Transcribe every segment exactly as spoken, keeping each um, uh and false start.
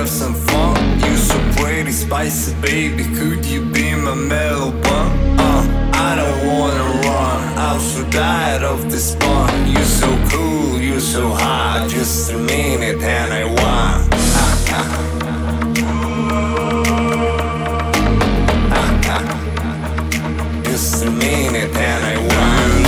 have some fun? You so pretty, spicy, baby. Could you be my mellow one? Uh, I don't wanna run. I'm so tired of this fun. You're so cool, you're so hot. Just a minute and I want. Ah, ah. Ah, ah. Just a minute and I want.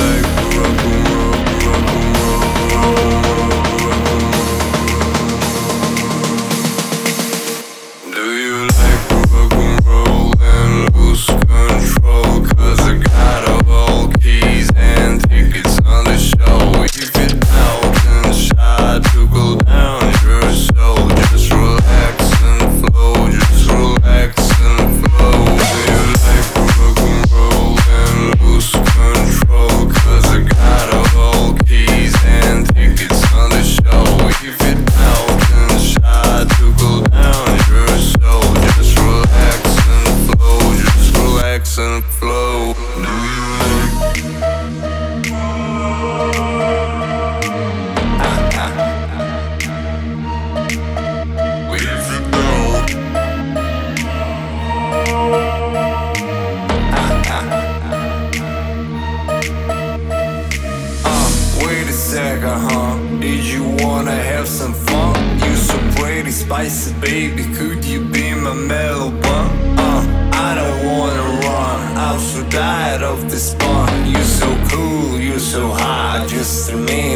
And flow. Do you ah, ah. With it down. Ah, ah. Uh, wait a second, huh? Did you wanna have some fun? You so pretty, spicy, baby. Could you be my mellow one? Uh, I don't wanna run. I'm so tired of this fun. You're so cool, you're so hot. Just a minute.